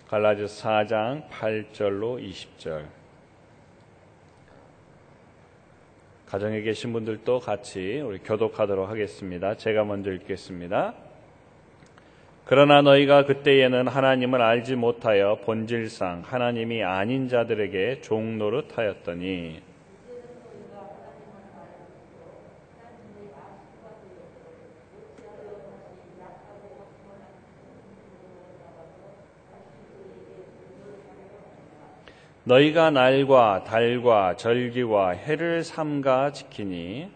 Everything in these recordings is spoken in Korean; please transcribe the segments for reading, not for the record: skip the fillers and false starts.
갈라디아서 4장 8절로 20절. 가정에 계신 분들도 같이 우리 교독하도록 하겠습니다. 제가 먼저 읽겠습니다. 그러나 너희가 그때에는 하나님을 알지 못하여 본질상 하나님이 아닌 자들에게 종노릇하였더니 너희가 날과 달과 절기와 해를 삼가 지키니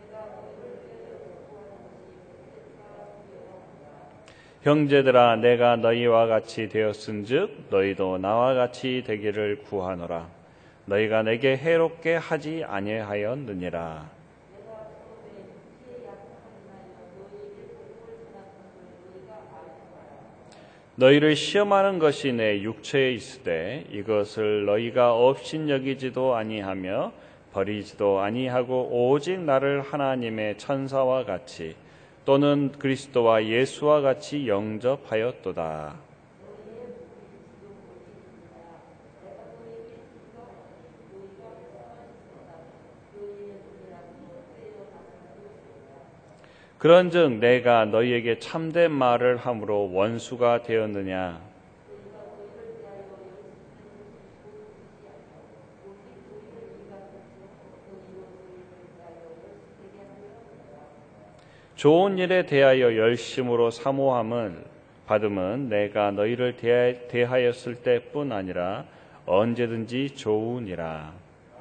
형제들아 내가 너희와 같이 되었은즉 너희도 나와 같이 되기를 구하노라. 너희가 내게 해롭게 하지 아니하였느니라. 너희를 시험하는 것이 내 육체에 있으되 이것을 너희가 업신여기지도 아니하며 버리지도 아니하고 오직 나를 하나님의 천사와 같이 또는 그리스도와 예수와 같이 영접하였도다. 그런즉 내가 너희에게 참된 말을 함으로 원수가 되었느냐? 좋은 일에 대하여 열심으로 사모함을 받음은 내가 너희를 대하였을 때뿐 아니라 언제든지 좋으니라.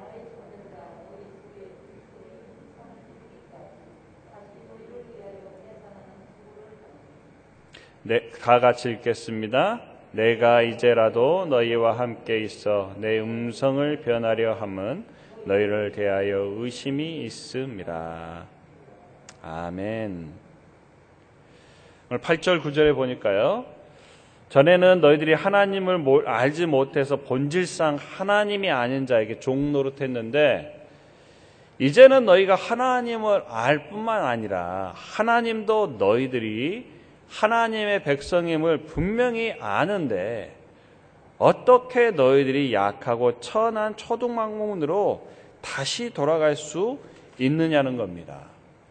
다 같이 읽겠습니다. 내가 이제라도 너희와 함께 있어 내 음성을 변하려 함은 너희를 대하여 의심이 있음이라. 아멘. 오늘 8절 9절에 보니까요. 전에는 너희들이 하나님을 알지 못해서 본질상 하나님이 아닌 자에게 종노릇했는데 이제는 너희가 하나님을 알 뿐만 아니라 하나님도 너희들이 하나님의 백성임을 분명히 아는데 어떻게 너희들이 약하고 천한 초등학문으로 다시 돌아갈 수 있느냐는 겁니다.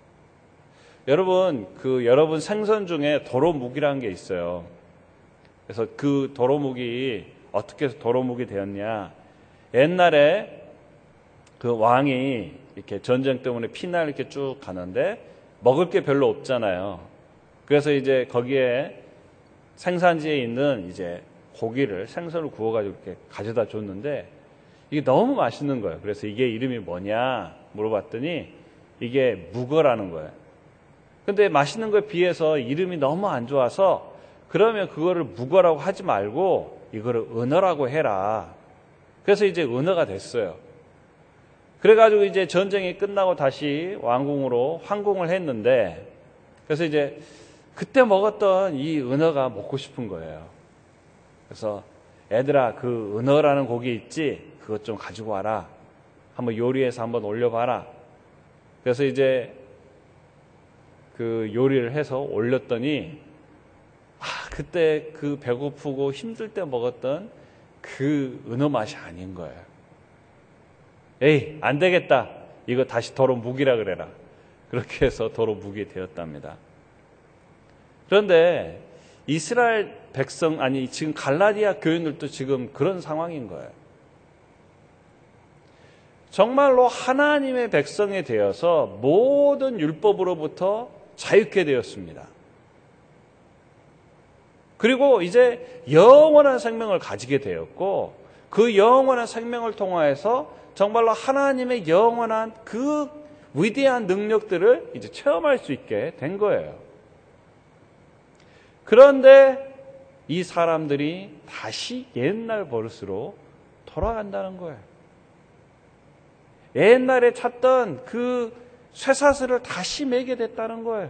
여러분, 여러분 생선 중에 도로묵이라는 게 있어요. 그래서 그 도로묵이 어떻게 해서 도로묵이 되었냐? 옛날에 그 왕이 이렇게 전쟁 때문에 피날 이렇게 쭉 가는데 먹을 게 별로 없잖아요. 그래서 이제 거기에 생산지에 있는 이제 고기를 생선을 구워가지고 이렇게 가져다 줬는데 이게 너무 맛있는 거예요. 그래서 이게 이름이 뭐냐 물어봤더니 이게 묵어라는 거예요. 근데 맛있는 거에 비해서 이름이 너무 안 좋아서 그러면 그거를 묵어라고 하지 말고 이거를 은어라고 해라. 그래서 이제 은어가 됐어요. 그래가지고 이제 전쟁이 끝나고 다시 왕궁으로 환궁을 했는데 그래서 이제 그때 먹었던 이 은어가 먹고 싶은 거예요. 그래서 애들아 그 은어라는 고기 있지? 그것 좀 가지고 와라. 한번 요리해서 한번 올려봐라. 그래서 이제 그 요리를 해서 올렸더니 그때 그 배고프고 힘들 때 먹었던 그 은어 맛이 아닌 거예요. 에이 안 되겠다. 이거 다시 도로묵이라 그래라. 그렇게 해서 도로묵이 되었답니다. 그런데 이스라엘 백성 지금 갈라디아 교인들도 지금 그런 상황인 거예요. 정말로 하나님의 백성이 되어서 모든 율법으로부터 자유케 되었습니다. 그리고 이제 영원한 생명을 가지게 되었고 그 영원한 생명을 통하여서 정말로 하나님의 영원한 그 위대한 능력들을 이제 체험할 수 있게 된 거예요. 그런데 이 사람들이 다시 옛날 버릇으로 돌아간다는 거예요. 옛날에 찾던 그 쇠사슬을 다시 매게 됐다는 거예요.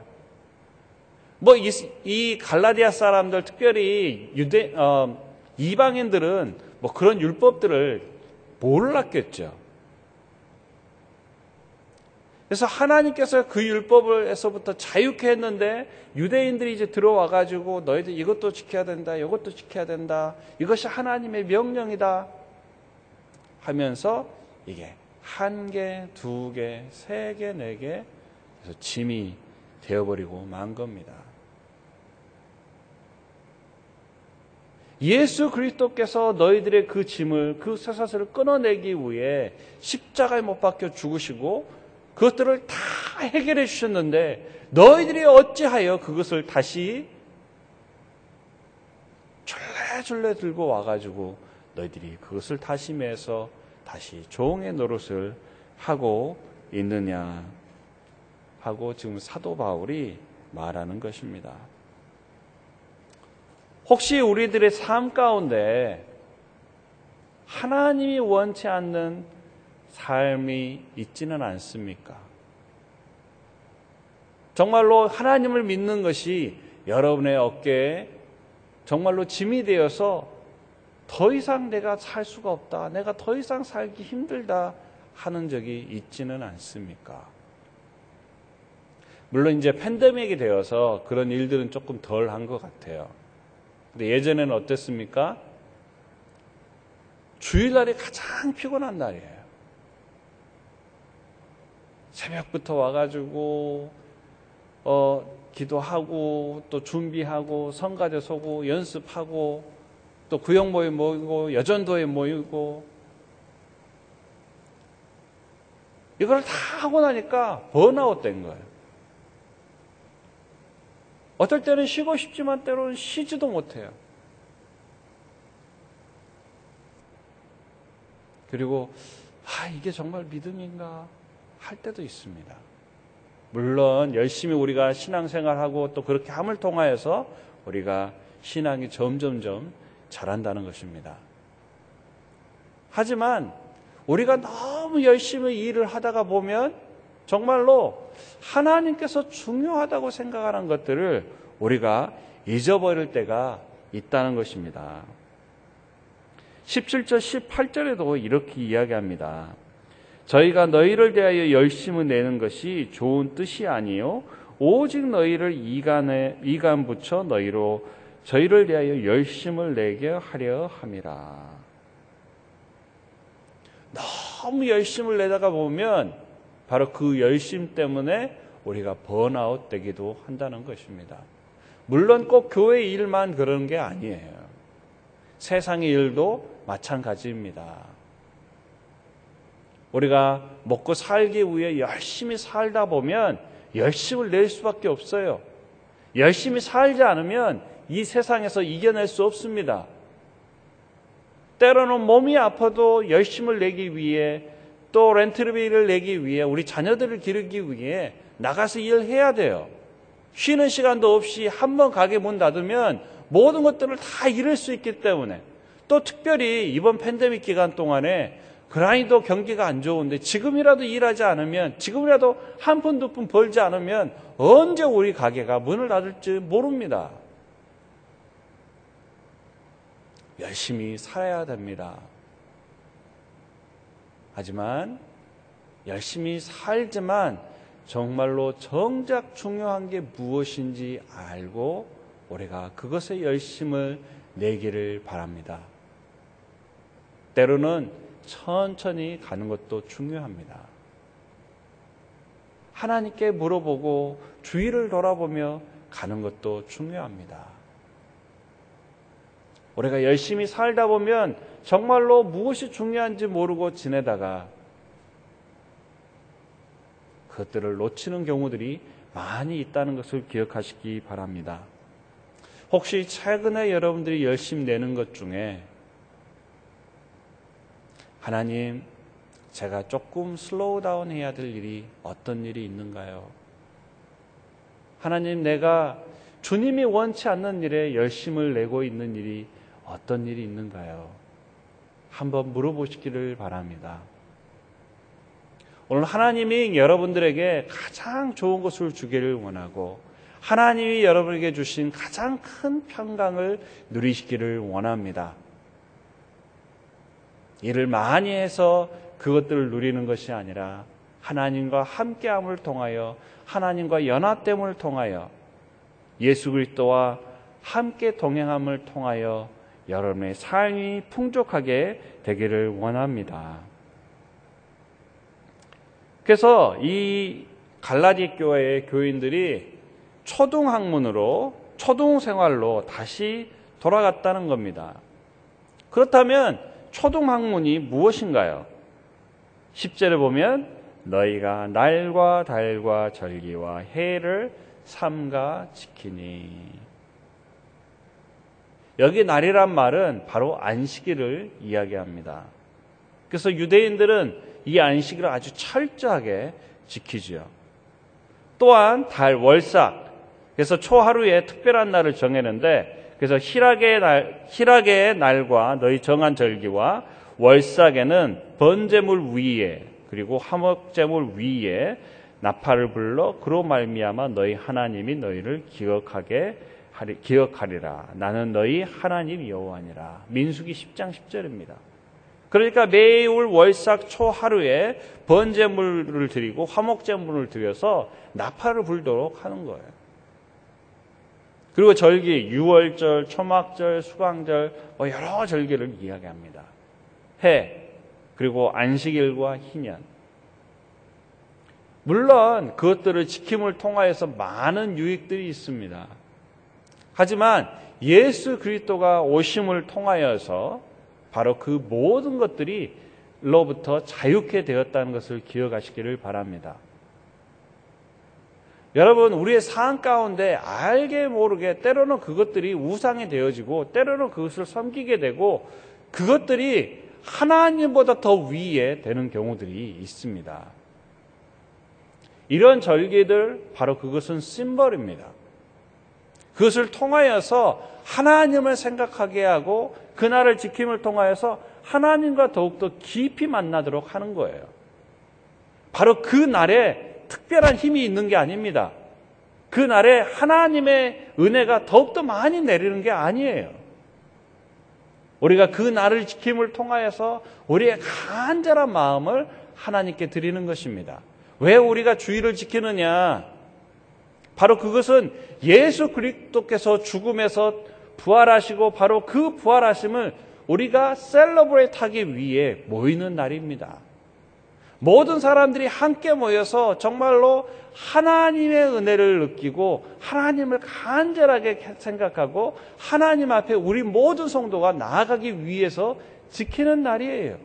이 갈라디아 사람들, 특별히 이방인들은 그런 율법들을 몰랐겠죠. 그래서 하나님께서 그 율법에서부터 자유케 했는데 유대인들이 이제 들어와가지고 너희들 이것도 지켜야 된다, 이것도 지켜야 된다, 이것이 하나님의 명령이다 하면서 이게 1개, 2개, 3개, 4개 그래서 짐이 되어버리고 만 겁니다. 예수 그리스도께서 너희들의 그 짐을, 그 쇠사슬을 끊어내기 위해 십자가에 못 박혀 죽으시고 그것들을 다 해결해 주셨는데 너희들이 어찌하여 그것을 다시 줄레줄레 들고 와가지고 너희들이 그것을 다시 매서 다시 종의 노릇을 하고 있느냐 하고 지금 사도 바울이 말하는 것입니다. 혹시 우리들의 삶 가운데 하나님이 원치 않는 삶이 있지는 않습니까? 정말로 하나님을 믿는 것이 여러분의 어깨에 정말로 짐이 되어서 더 이상 내가 살 수가 없다, 내가 더 이상 살기 힘들다 하는 적이 있지는 않습니까? 물론 이제 팬데믹이 되어서 그런 일들은 조금 덜 한 것 같아요. 근데 예전에는 어땠습니까? 주일날이 가장 피곤한 날이에요. 새벽부터 와가지고 기도하고 또 준비하고 성가대 서고 연습하고 또 구역 모임 모이고 여전도에 모이고 이걸 다 하고 나니까 번아웃 된 거예요. 어떨 때는 쉬고 싶지만 때로는 쉬지도 못해요. 그리고 이게 정말 믿음인가 할 때도 있습니다. 물론 열심히 우리가 신앙생활하고 또 그렇게 함을 통하여서 우리가 신앙이 점점점 자란다는 것입니다. 하지만 우리가 너무 열심히 일을 하다가 보면 정말로 하나님께서 중요하다고 생각하는 것들을 우리가 잊어버릴 때가 있다는 것입니다. 17절, 18절에도 이렇게 이야기합니다. 저희가 너희를 대하여 열심을 내는 것이 좋은 뜻이 아니요 오직 너희를 이간 붙여 너희로 저희를 대하여 열심을 내게 하려 함이라. 너무 열심을 내다가 보면 바로 그 열심 때문에 우리가 번아웃 되기도 한다는 것입니다. 물론 꼭 교회 일만 그런 게 아니에요. 세상의 일도 마찬가지입니다. 우리가 먹고 살기 위해 열심히 살다 보면 열심을 낼 수밖에 없어요. 열심히 살지 않으면 이 세상에서 이겨낼 수 없습니다. 때로는 몸이 아파도 열심을 내기 위해 또 렌트비를 내기 위해 우리 자녀들을 기르기 위해 나가서 일해야 돼요. 쉬는 시간도 없이 한번 가게 문 닫으면 모든 것들을 다 잃을 수 있기 때문에 또 특별히 이번 팬데믹 기간 동안에 그라인더 경기가 안 좋은데 지금이라도 일하지 않으면 지금이라도 한 푼 두 푼 벌지 않으면 언제 우리 가게가 문을 닫을지 모릅니다. 열심히 살아야 됩니다. 하지만 열심히 살지만 정말로 정작 중요한 게 무엇인지 알고 우리가 그것에 열심을 내기를 바랍니다. 때로는 천천히 가는 것도 중요합니다. 하나님께 물어보고 주위를 돌아보며 가는 것도 중요합니다. 우리가 열심히 살다 보면 정말로 무엇이 중요한지 모르고 지내다가 그것들을 놓치는 경우들이 많이 있다는 것을 기억하시기 바랍니다. 혹시 최근에 여러분들이 열심히 내는 것 중에 하나님, 제가 조금 슬로우 다운 해야 될 일이 어떤 일이 있는가요? 하나님, 내가 주님이 원치 않는 일에 열심을 내고 있는 일이 어떤 일이 있는가요? 한번 물어보시기를 바랍니다. 오늘 하나님이 여러분들에게 가장 좋은 것을 주기를 원하고 하나님이 여러분에게 주신 가장 큰 평강을 누리시기를 원합니다. 일을 많이 해서 그것들을 누리는 것이 아니라 하나님과 함께함을 통하여 하나님과 연합됨을 통하여 예수 그리스도와 함께 동행함을 통하여 여러분의 삶이 풍족하게 되기를 원합니다. 그래서 이 갈라디 교회의 교인들이 초등학문으로 초등생활로 다시 돌아갔다는 겁니다. 그렇다면 초등학문이 무엇인가요? 10절에 보면 너희가 날과 달과 절기와 해를 삼가 지키니. 여기 날이란 말은 바로 안식일을 이야기합니다. 그래서 유대인들은 이 안식일을 아주 철저하게 지키지요. 또한 달, 월삭, 그래서 초하루에 특별한 날을 정했는데, 그래서 희락의 날과 너희 정한 절기와 월삭에는 번제물 위에 그리고 화목제물 위에 나팔을 불러 그로 말미암아 너희 하나님이 너희를 기억하리라. 나는 너희 하나님 여호와니라. 민수기 10장 10절입니다. 그러니까 매일 월삭 초하루에 번제물을 드리고 화목제물을 드려서 나팔을 불도록 하는 거예요. 그리고 절기, 유월절, 초막절, 수강절, 여러 절기를 이야기합니다. 해, 그리고 안식일과 희년. 물론 그것들을 지킴을 통하여서 많은 유익들이 있습니다. 하지만 예수 그리스도가 오심을 통하여서 바로 그 모든 것들이로부터 자유케 되었다는 것을 기억하시기를 바랍니다. 여러분, 우리의 삶 가운데 알게 모르게 때로는 그것들이 우상이 되어지고 때로는 그것을 섬기게 되고 그것들이 하나님보다 더 위에 되는 경우들이 있습니다. 이런 절기들, 바로 그것은 심벌입니다. 그것을 통하여서 하나님을 생각하게 하고 그날을 지킴을 통하여서 하나님과 더욱더 깊이 만나도록 하는 거예요. 바로 그 날에 특별한 힘이 있는 게 아닙니다. 그 날에 하나님의 은혜가 더욱더 많이 내리는 게 아니에요. 우리가 그 날을 지킴을 통하여서 우리의 간절한 마음을 하나님께 드리는 것입니다. 왜 우리가 주일을 지키느냐? 바로 그것은 예수 그리스도께서 죽음에서 부활하시고 바로 그 부활하심을 우리가 셀러브레이트 하기 위해 모이는 날입니다. 모든 사람들이 함께 모여서 정말로 하나님의 은혜를 느끼고 하나님을 간절하게 생각하고 하나님 앞에 우리 모든 성도가 나아가기 위해서 지키는 날이에요.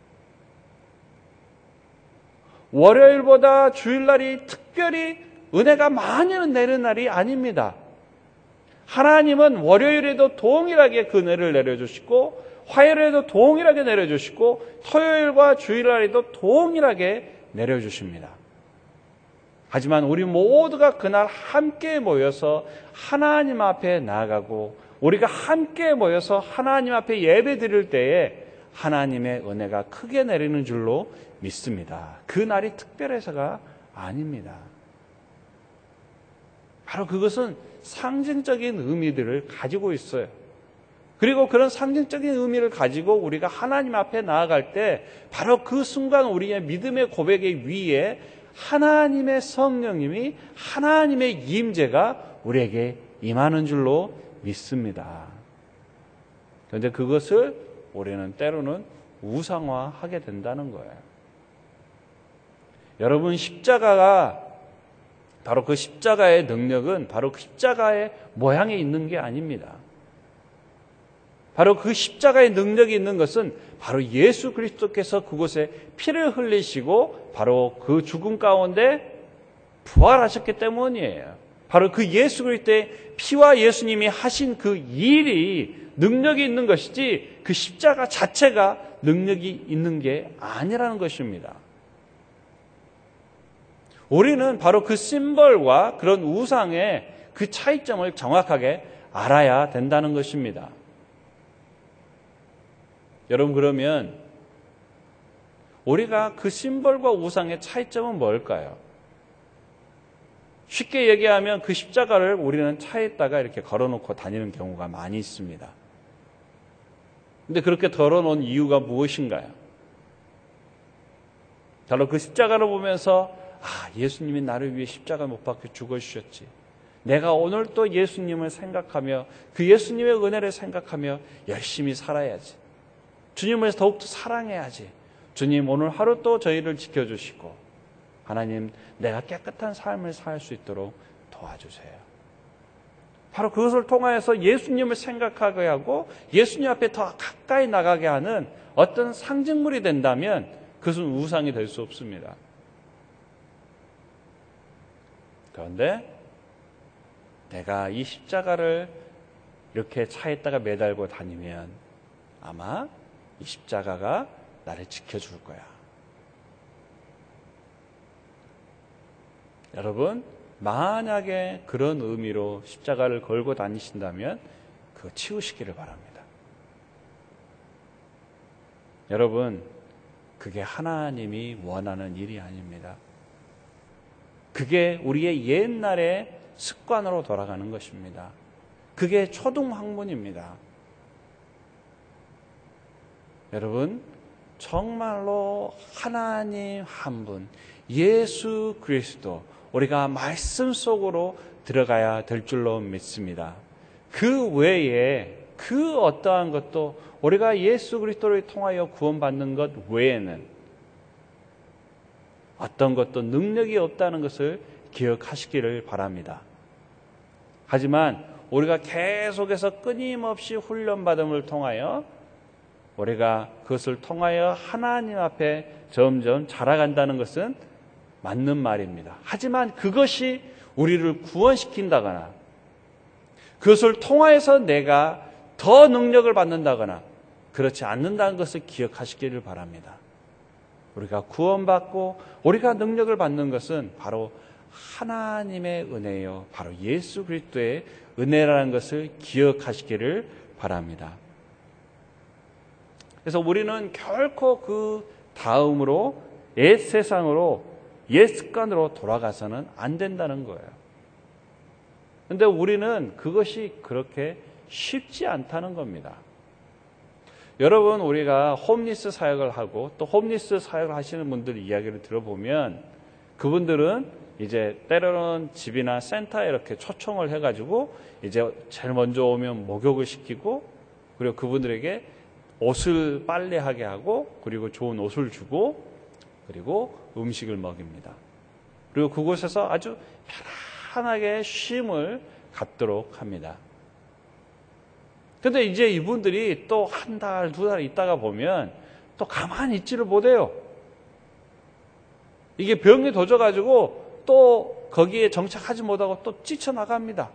월요일보다 주일날이 특별히 은혜가 많이 내리는 날이 아닙니다. 하나님은 월요일에도 동일하게 그 은혜를 내려주시고 화요일에도 동일하게 내려주시고 토요일과 주일날에도 동일하게 내려주십니다. 하지만 우리 모두가 그날 함께 모여서 하나님 앞에 나아가고 우리가 함께 모여서 하나님 앞에 예배 드릴 때에 하나님의 은혜가 크게 내리는 줄로 믿습니다. 그 날이 특별해서가 아닙니다. 바로 그것은 상징적인 의미들을 가지고 있어요. 그리고 그런 상징적인 의미를 가지고 우리가 하나님 앞에 나아갈 때 바로 그 순간 우리의 믿음의 고백의 위에 하나님의 성령님이 하나님의 임재가 우리에게 임하는 줄로 믿습니다. 그런데 그것을 우리는 때로는 우상화하게 된다는 거예요. 여러분, 십자가가 바로 그 십자가의 능력은 바로 그 십자가의 모양에 있는 게 아닙니다. 바로 그 십자가의 능력이 있는 것은 바로 예수 그리스도께서 그곳에 피를 흘리시고 바로 그 죽음 가운데 부활하셨기 때문이에요. 바로 그 예수 그리스도의 피와 예수님이 하신 그 일이 능력이 있는 것이지 그 십자가 자체가 능력이 있는 게 아니라는 것입니다. 우리는 바로 그 심벌과 그런 우상의 그 차이점을 정확하게 알아야 된다는 것입니다. 여러분, 그러면 우리가 그 심벌과 우상의 차이점은 뭘까요? 쉽게 얘기하면 그 십자가를 우리는 차에다가 이렇게 걸어놓고 다니는 경우가 많이 있습니다. 근데 그렇게 걸어놓은 이유가 무엇인가요? 바로 그 십자가를 보면서 예수님이 나를 위해 십자가 못 박혀 죽어주셨지. 내가 오늘 또 예수님을 생각하며 그 예수님의 은혜를 생각하며 열심히 살아야지. 주님을 더욱더 사랑해야지. 주님 오늘 하루 또 저희를 지켜주시고 하나님 내가 깨끗한 삶을 살 수 있도록 도와주세요. 바로 그것을 통하여서 예수님을 생각하게 하고 예수님 앞에 더 가까이 나가게 하는 어떤 상징물이 된다면 그것은 우상이 될 수 없습니다. 그런데 내가 이 십자가를 이렇게 차에다가 매달고 다니면 아마 이 십자가가 나를 지켜줄 거야. 여러분, 만약에 그런 의미로 십자가를 걸고 다니신다면 그거 치우시기를 바랍니다. 여러분, 그게 하나님이 원하는 일이 아닙니다. 그게 우리의 옛날의 습관으로 돌아가는 것입니다. 그게 초등학문입니다. 여러분, 정말로 하나님 한 분, 예수 그리스도, 우리가 말씀 속으로 들어가야 될 줄로 믿습니다. 그 외에 그 어떠한 것도 우리가 예수 그리스도를 통하여 구원받는 것 외에는 어떤 것도 능력이 없다는 것을 기억하시기를 바랍니다. 하지만 우리가 계속해서 끊임없이 훈련받음을 통하여 우리가 그것을 통하여 하나님 앞에 점점 자라간다는 것은 맞는 말입니다. 하지만 그것이 우리를 구원시킨다거나 그것을 통하여서 내가 더 능력을 받는다거나 그렇지 않는다는 것을 기억하시기를 바랍니다. 우리가 구원받고 우리가 능력을 받는 것은 바로 하나님의 은혜요, 바로 예수 그리스도의 은혜라는 것을 기억하시기를 바랍니다. 그래서 우리는 결코 그 다음으로 옛 세상으로 옛 습관으로 돌아가서는 안 된다는 거예요. 그런데 우리는 그것이 그렇게 쉽지 않다는 겁니다. 여러분, 우리가 홈리스 사역을 하고 또 홈리스 사역을 하시는 분들 이야기를 들어보면 그분들은 이제 때로는 집이나 센터에 이렇게 초청을 해가지고 이제 제일 먼저 오면 목욕을 시키고 그리고 그분들에게 옷을 빨래하게 하고 그리고 좋은 옷을 주고 그리고 음식을 먹입니다. 그리고 그곳에서 아주 편안하게 쉼을 갖도록 합니다. 근데 이제 이분들이 또 한 달, 두 달 있다가 보면 또 가만히 있지를 못해요. 이게 병이 도져가지고 또 거기에 정착하지 못하고 또 찌쳐나갑니다.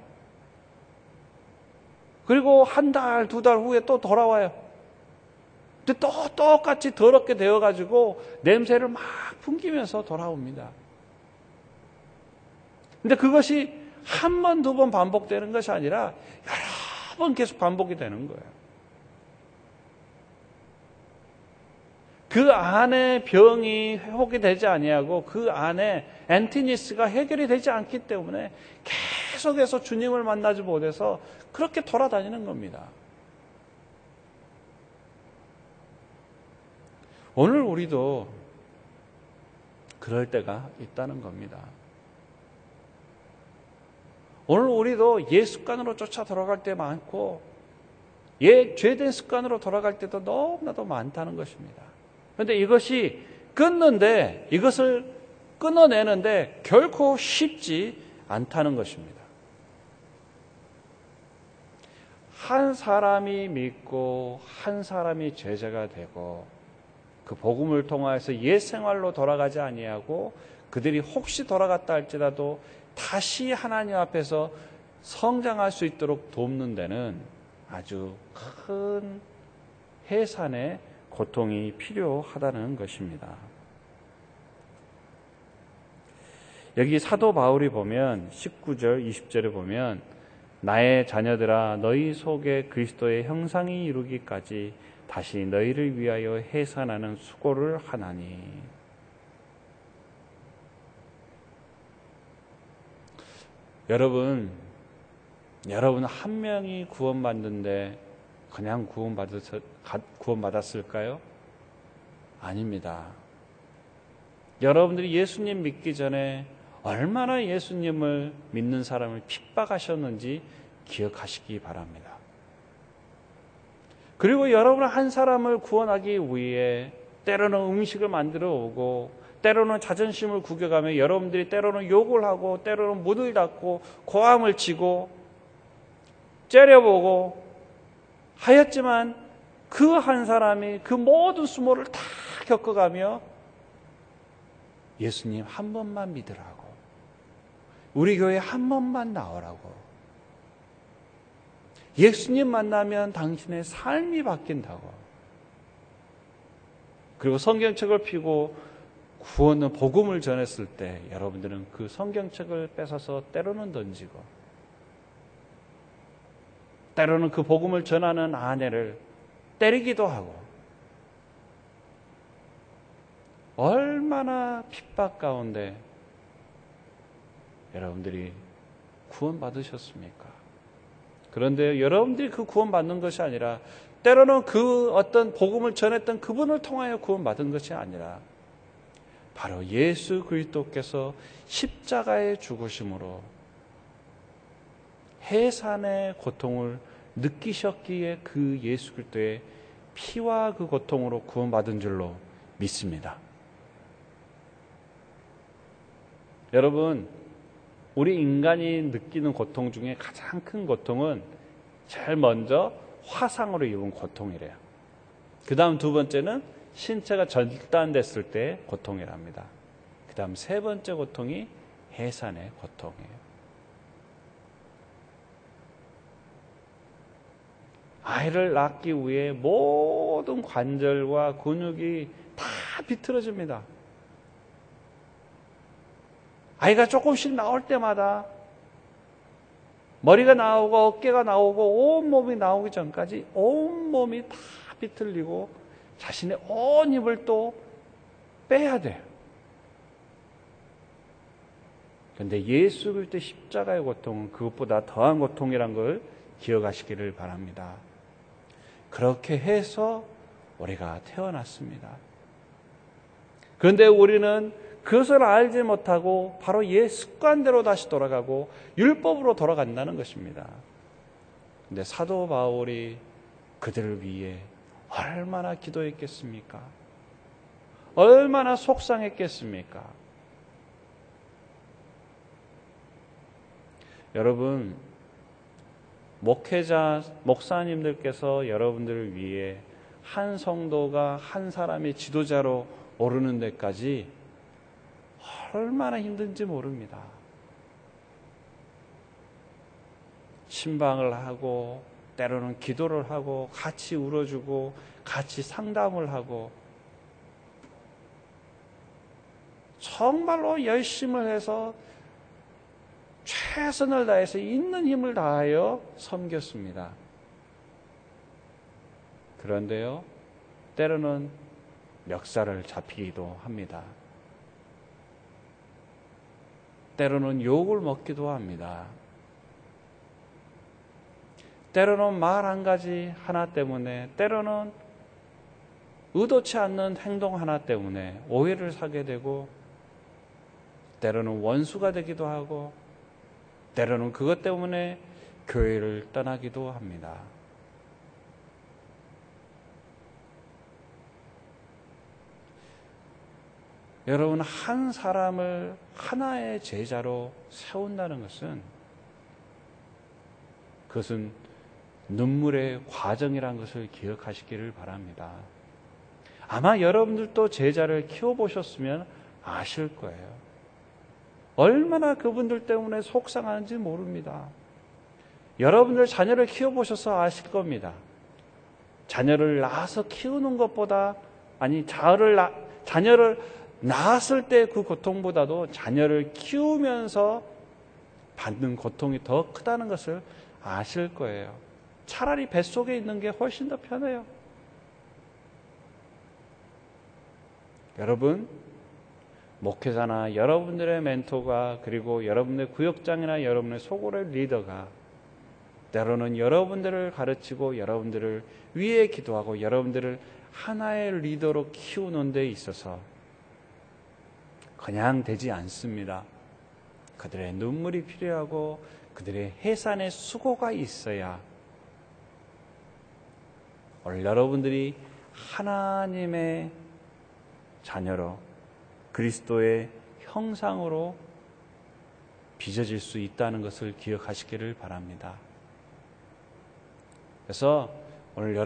그리고 한 달, 두 달 후에 또 돌아와요. 근데 또 똑같이 더럽게 되어가지고 냄새를 막 풍기면서 돌아옵니다. 근데 그것이 한 번, 두 번 반복되는 것이 아니라 여러 번 계속 반복이 되는 거예요. 그 안에 병이 회복이 되지 아니하고 그 안에 엔티니스가 해결이 되지 않기 때문에 계속해서 주님을 만나지 못해서 그렇게 돌아다니는 겁니다. 오늘 우리도 그럴 때가 있다는 겁니다. 오늘 우리도 옛 습관으로 쫓아 돌아갈 때 많고 옛 죄된 습관으로 돌아갈 때도 너무나도 많다는 것입니다. 그런데 이것이 끊는데 이것을 끊어내는데 결코 쉽지 않다는 것입니다. 한 사람이 믿고 한 사람이 제자가 되고 그 복음을 통하여서 옛 생활로 돌아가지 아니하고 그들이 혹시 돌아갔다 할지라도 다시 하나님 앞에서 성장할 수 있도록 돕는 데는 아주 큰 해산의 고통이 필요하다는 것입니다. 여기 사도 바울이 보면 19절, 20절에 보면 나의 자녀들아 너희 속에 그리스도의 형상이 이루기까지 다시 너희를 위하여 해산하는 수고를 하나니. 여러분 한 명이 구원받는데 그냥 구원받았을까요? 아닙니다. 여러분들이 예수님 믿기 전에 얼마나 예수님을 믿는 사람을 핍박하셨는지 기억하시기 바랍니다. 그리고 여러분 한 사람을 구원하기 위해 때로는 음식을 만들어 오고 때로는 자존심을 구겨가며 여러분들이 때로는 욕을 하고 때로는 문을 닫고 고함을 치고 째려보고 하였지만 그 한 사람이 그 모든 수모를 다 겪어가며 예수님 한 번만 믿으라고, 우리 교회 한 번만 나오라고, 예수님 만나면 당신의 삶이 바뀐다고, 그리고 성경책을 펴고 구원의 복음을 전했을 때 여러분들은 그 성경책을 뺏어서 때로는 던지고 때로는 그 복음을 전하는 아내를 때리기도 하고 얼마나 핍박 가운데 여러분들이 구원받으셨습니까? 그런데 여러분들이 그 구원받는 것이 아니라 때로는 그 어떤 복음을 전했던 그분을 통하여 구원받은 것이 아니라 바로 예수 그리스도께서 십자가의 죽으심으로 해산의 고통을 느끼셨기에 그 예수 그리스도의 피와 그 고통으로 구원받은 줄로 믿습니다. 여러분, 우리 인간이 느끼는 고통 중에 가장 큰 고통은 제일 먼저 화상으로 입은 고통이래요. 그 다음 두 번째는 신체가 절단됐을 때 고통이랍니다. 그 다음 세 번째 고통이 해산의 고통이에요. 아이를 낳기 위해 모든 관절과 근육이 다 비틀어집니다. 아이가 조금씩 나올 때마다 머리가 나오고 어깨가 나오고 온몸이 나오기 전까지 온몸이 다 비틀리고 자신의 온 힘을 또 빼야 돼요. 그런데 예수 그리스도의 십자가의 고통은 그것보다 더한 고통이란 걸 기억하시기를 바랍니다. 그렇게 해서 우리가 태어났습니다. 그런데 우리는 그것을 알지 못하고 바로 옛 습관대로 다시 돌아가고 율법으로 돌아간다는 것입니다. 그런데 사도 바울이 그들을 위해 얼마나 기도했겠습니까? 얼마나 속상했겠습니까? 여러분, 목회자, 목사님들께서 여러분들을 위해 한 성도가 한 사람의 지도자로 오르는 데까지 얼마나 힘든지 모릅니다. 신방을 하고 때로는 기도를 하고 같이 울어주고 같이 상담을 하고 정말로 열심을 해서 최선을 다해서 있는 힘을 다하여 섬겼습니다. 그런데요, 때로는 멱살을 잡히기도 합니다. 때로는 욕을 먹기도 합니다. 때로는 말 한 가지 하나 때문에, 때로는 의도치 않는 행동 하나 때문에 오해를 사게 되고, 때로는 원수가 되기도 하고, 때로는 그것 때문에 교회를 떠나기도 합니다. 여러분, 한 사람을 하나의 제자로 세운다는 것은 그것은 눈물의 과정이라는 것을 기억하시기를 바랍니다. 아마 여러분들도 제자를 키워보셨으면 아실 거예요. 얼마나 그분들 때문에 속상한지 모릅니다. 여러분들 자녀를 키워보셔서 아실 겁니다. 자녀를 낳아서 키우는 것보다, 아니 자녀를 낳았을 때 그 고통보다도 자녀를 키우면서 받는 고통이 더 크다는 것을 아실 거예요. 차라리 뱃속에 있는 게 훨씬 더 편해요. 여러분, 목회자나 여러분들의 멘토가, 그리고 여러분의 구역장이나 여러분의 소골의 리더가 때로는 여러분들을 가르치고 여러분들을 위해 기도하고 여러분들을 하나의 리더로 키우는 데 있어서 그냥 되지 않습니다. 그들의 눈물이 필요하고 그들의 해산의 수고가 있어야 오늘 여러분들이 하나님의 자녀로 그리스도의 형상으로 빚어질 수 있다는 것을 기억하시기를 바랍니다. 그래서 오늘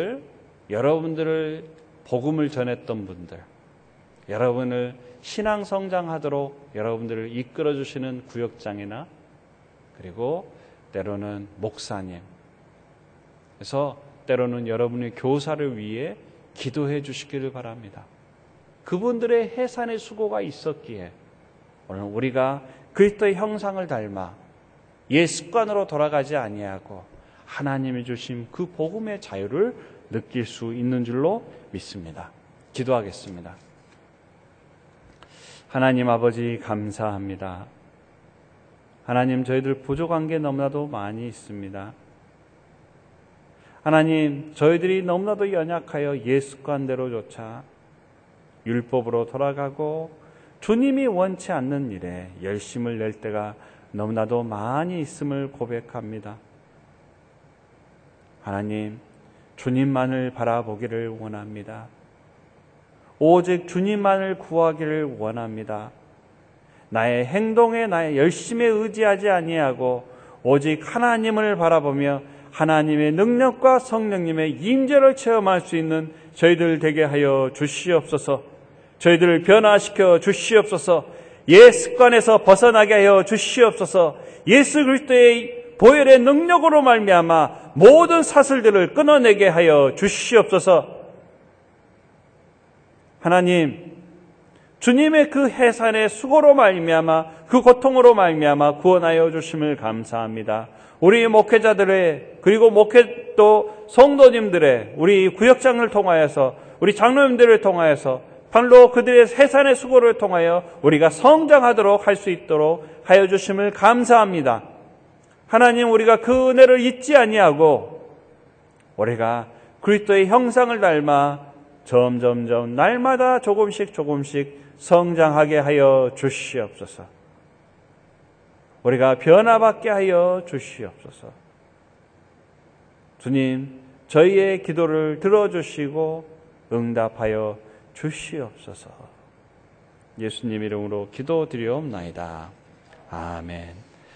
여러분들을 복음을 전했던 분들, 여러분을 신앙 성장하도록 여러분들을 이끌어 주시는 구역장이나 그리고 때로는 목사님, 그래서 때로는 여러분의 교사를 위해 기도해 주시기를 바랍니다. 그분들의 해산의 수고가 있었기에 오늘 우리가 그리스도의 형상을 닮아 옛 습관으로 돌아가지 아니하고 하나님이 주신 그 복음의 자유를 느낄 수 있는 줄로 믿습니다. 기도하겠습니다. 하나님 아버지 감사합니다. 하나님, 저희들 부족한 게 너무나도 많이 있습니다. 하나님, 저희들이 너무나도 연약하여 옛 습관대로조차 율법으로 돌아가고 주님이 원치 않는 일에 열심을 낼 때가 너무나도 많이 있음을 고백합니다. 하나님, 주님만을 바라보기를 원합니다. 오직 주님만을 구하기를 원합니다. 나의 행동에 나의 열심에 의지하지 아니하고 오직 하나님을 바라보며 하나님의 능력과 성령님의 임재를 체험할 수 있는 저희들 되게 하여 주시옵소서. 저희들을 변화시켜 주시옵소서. 옛 습관에서 벗어나게 하여 주시옵소서. 예수 그리스도의 보혈의 능력으로 말미암아 모든 사슬들을 끊어내게 하여 주시옵소서. 하나님, 주님의 그 해산의 수고로 말미암아 그 고통으로 말미암아 구원하여 주심을 감사합니다. 우리 목회자들의 그리고 또 성도님들의 우리 구역장을 통하여서 우리 장로님들을 통하여서 바로 그들의 해산의 수고를 통하여 우리가 성장하도록 할 수 있도록 하여 주심을 감사합니다. 하나님, 우리가 그 은혜를 잊지 아니하고 우리가 그리스도의 형상을 닮아 점점점 날마다 조금씩 성장하게 하여 주시옵소서. 우리가 변화받게 하여 주시옵소서. 주님, 저희의 기도를 들어주시고 응답하여 주시옵소서. 예수님 이름으로 기도드리옵나이다. 아멘.